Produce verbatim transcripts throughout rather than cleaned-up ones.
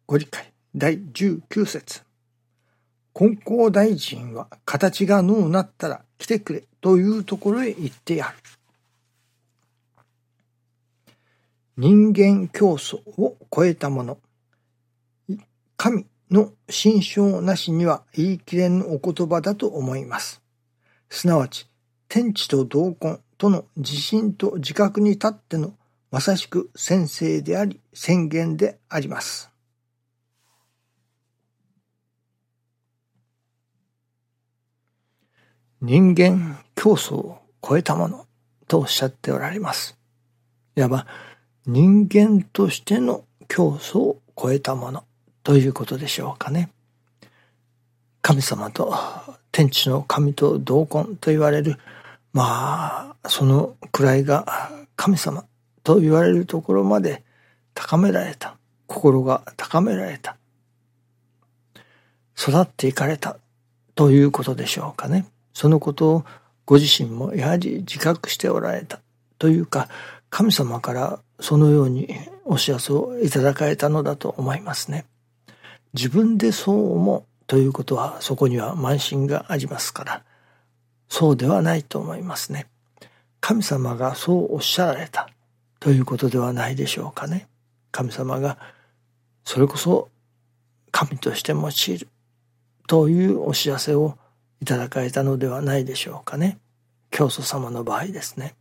ご理解だいじゅうきゅう節。金光大臣は形がのうなったら来てくれというところへ行ってやる。人間競争を超えたもの。神の心証なしには言い切れぬお言葉だと思います。すなわち天地と同根との自信と自覚に立ってのまさしく宣誓であり宣言であります。人間競争を超えたものとおっしゃっておられます。いわば人間としての競争を超えたものということでしょうかね。神様と天地の神と同根と言われる、まあその位が神様と言われるところまで高められた、心が高められた、育っていかれたということでしょうかね。そのことをご自身もやはり自覚しておられたというか、神様からそのようにお知らせをいただかれたのだと思いますね。自分でそう思うということはそこには慢心がありますから、そうではないと思いますね。神様がそうおっしゃられたということではないでしょうかね。神様がそれこそ神として用いるというお知らせをいただかれたのではないでしょうかね。教祖様の場合ですね。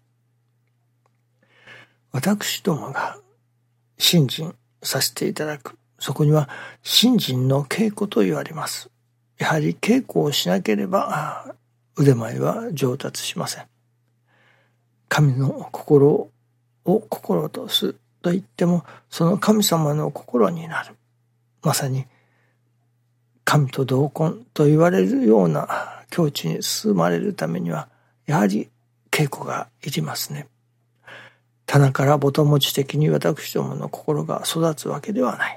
私どもが信心させていただく、そこには信心の稽古と言われます。やはり稽古をしなければ腕前は上達しません。神の心を心とすと言っても、その神様の心になる、まさに神と同根と言われるような境地に進まれるためには、やはり稽古がいりますね。棚からぼと持ち的に私どもの心が育つわけではない。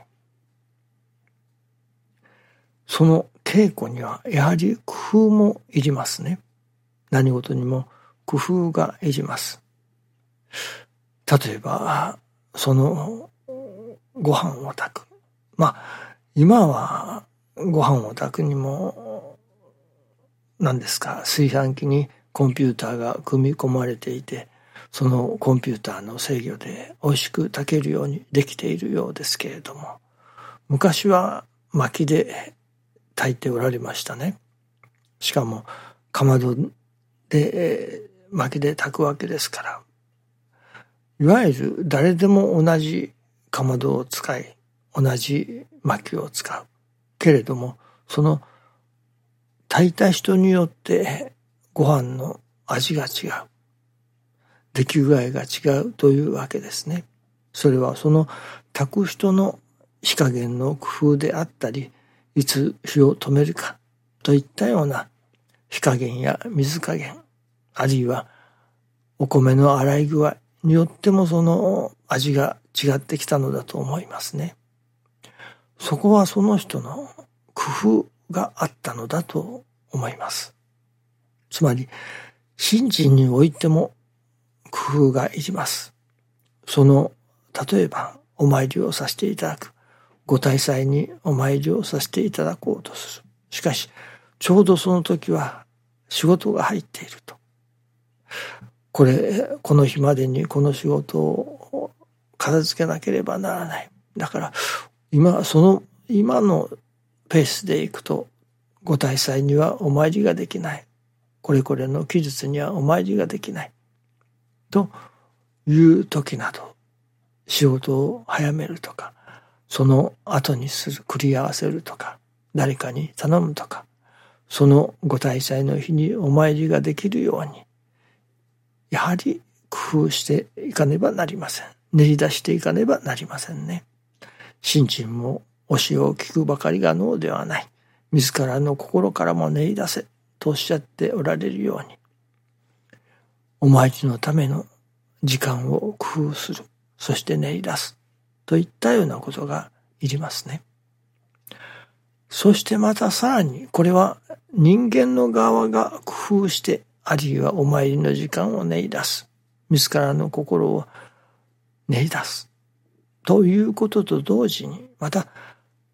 その稽古にはやはり工夫もいりますね。何事にも工夫がいります。例えばそのご飯を炊く。まあ今はご飯を炊くにも何ですか、炊飯器にコンピューターが組み込まれていて、そのコンピューターの制御で美味しく炊けるようにできているようですけれども、昔は薪で炊いておられましたね。しかもかまどで薪で炊くわけですから、いわゆる誰でも同じかまどを使い、同じ薪を使うけれども、その炊いた人によってご飯の味が違う、出来具合が違うというわけですね。それはその炊く人の火加減の工夫であったり、いつ火を止めるかといったような火加減や水加減、あるいはお米の洗い具合によってもその味が違ってきたのだと思いますね。そこはその人の工夫があったのだと思います。つまり信心においても工夫がいります。その例えばお参りをさせていただく、ご大祭にお参りをさせていただこうとする。しかしちょうどその時は仕事が入っていると。これこの日までにこの仕事を片付けなければならない。だから今その今のペースでいくとご大祭にはお参りができない。これこれの期日にはお参りができない。という時など、仕事を早めるとか、その後にする、繰り合わせるとか、誰かに頼むとか、そのご大祭の日にお参りができるように、やはり工夫していかねばなりません。練り出していかねばなりませんね。信心も教えを聞くばかりが能ではない。自らの心からも練り出せとおっしゃっておられるように、お参りのための時間を工夫する、そして練り出すといったようなことがいりますね。そしてまたさらに、これは人間の側が工夫して、あるいはお参りの時間を練り出す、自らの心を練り出すということと同時に、また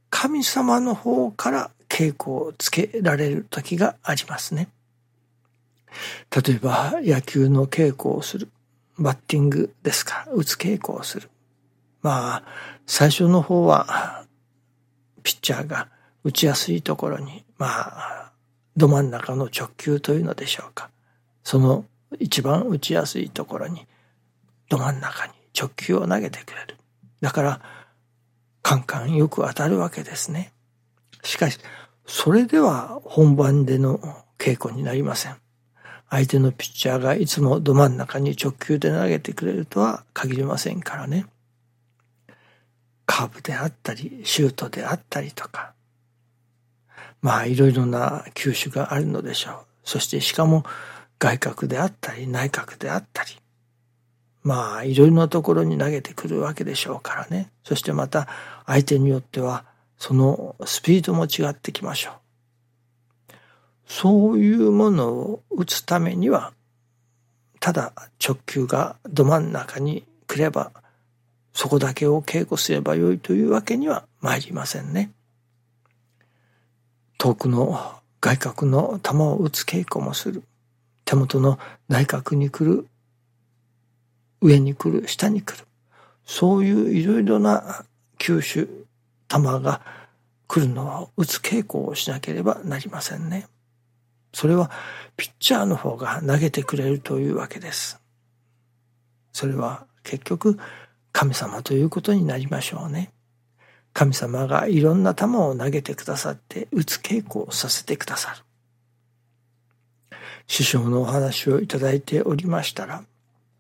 神様の方から稽古をつけられる時がありますね。例えば野球の稽古をする、バッティングですか、打つ稽古をする。まあ最初の方はピッチャーが打ちやすいところに、まあど真ん中の直球というのでしょうか、その一番打ちやすいところにど真ん中に直球を投げてくれる。だからカンカンよく当たるわけですね。しかしそれでは本番での稽古になりません。相手のピッチャーがいつもど真ん中に直球で投げてくれるとは限りませんからね。カーブであったりシュートであったりとか、まあいろいろな球種があるのでしょう。そしてしかも外角であったり内角であったり、まあいろいろなところに投げてくるわけでしょうからね。そしてまた相手によってはそのスピードも違ってきましょう。そういうものを打つためには、ただ直球がど真ん中に来ればそこだけを稽古すればよいというわけには参りませんね。遠くの外角の球を打つ稽古もする。手元の内角に来る、上に来る、下に来る。そういういろいろな球種、球が来るのを打つ稽古をしなければなりませんね。それはピッチャーの方が投げてくれるというわけです。それは結局神様ということになりましょうね。神様がいろんな球を投げてくださって打つ稽古をさせてくださる。師匠のお話をいただいておりましたら、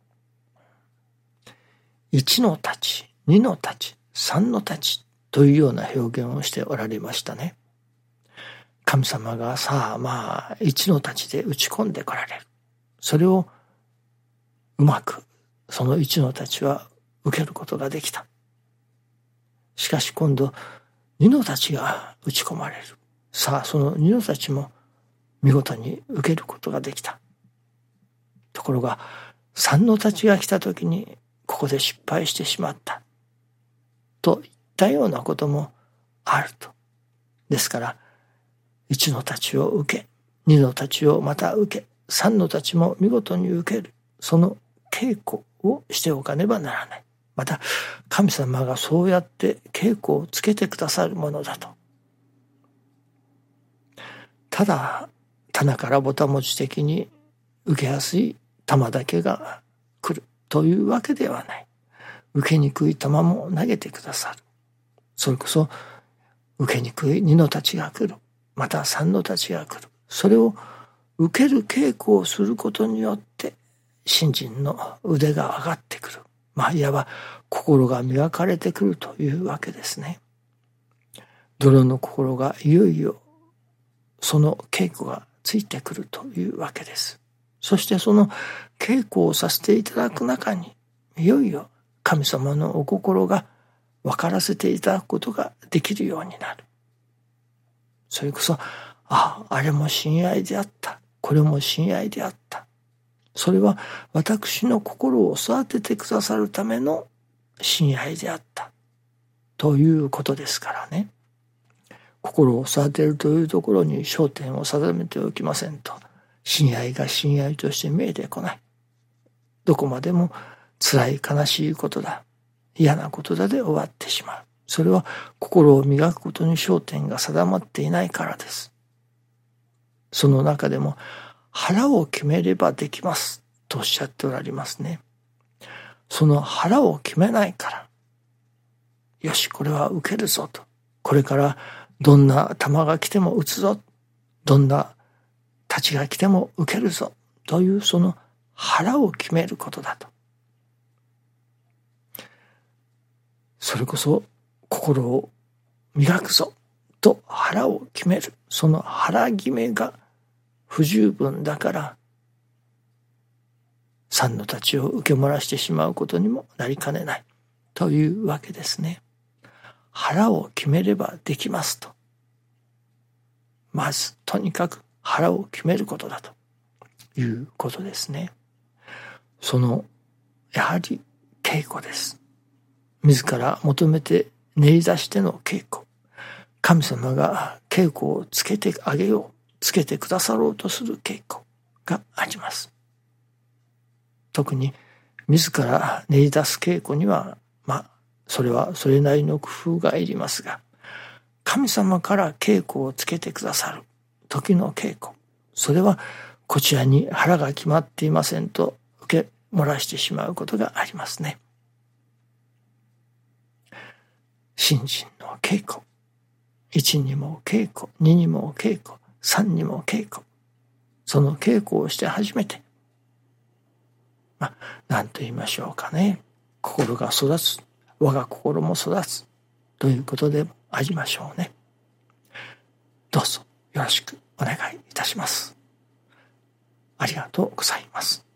一の太刀、二の太刀、三の太刀というような表現をしておられましたね。神様がさあまあ一の太刀で打ち込んでこられる。それをうまくその一の太刀は受けることができた。しかし今度二の太刀が打ち込まれる。さあその二の太刀も見事に受けることができた。ところが三の太刀が来た時にここで失敗してしまったといったようなこともあると。ですから一の太刀を受け、二の太刀をまた受け、三の太刀も見事に受ける。その稽古をしておかねばならない。また神様がそうやって稽古をつけてくださるものだと。ただ棚からぼたもち的に受けやすい球だけが来るというわけではない。受けにくい球も投げてくださる。それこそ受けにくい二の太刀が来る。また三の太刀が来る。それを受ける稽古をすることによって信心の腕が上がってくる。まあいわば心が磨かれてくるというわけですね。泥の心がいよいよその稽古がついてくるというわけです。そしてその稽古をさせていただく中にいよいよ神様のお心が分からせていただくことができるようになる。それこそ、あ、あれも親愛であった。これも親愛であった。それは私の心を育ててくださるための親愛であった。ということですからね。心を育てるというところに焦点を定めておきませんと、親愛が親愛として見えてこない。どこまでも辛い悲しいことだ。嫌なことだで終わってしまう。それは心を磨くことに焦点が定まっていないからです。その中でも腹を決めればできますとおっしゃっておられますね。その腹を決めないから、よしこれは受けるぞと、これからどんな球が来ても打つぞ、どんな太刀が来ても受けるぞというその腹を決めることだと。それこそ心を磨くぞと腹を決める。その腹決めが不十分だから三の太刀を受け漏らしてしまうことにもなりかねないというわけですね。腹を決めればできますと。まずとにかく腹を決めることだということですね。そのやはり稽古です。自ら求めて練り出しての稽古。 神様が稽古をつけてあげよう、つけてくださろうとする稽古があります。特に自ら練り出す稽古には、まあ、それはそれなりの工夫がいりますが、神様から稽古をつけてくださる時の稽古、それはこちらに腹が決まっていませんと受け漏らしてしまうことがありますね。信心の稽古、いちにも稽古、ににも稽古、さんにも稽古、その稽古をして初めて、まあ、何と言いましょうかね、心が育つ、我が心も育つということでありましょうね。どうぞよろしくお願いいたします。ありがとうございます。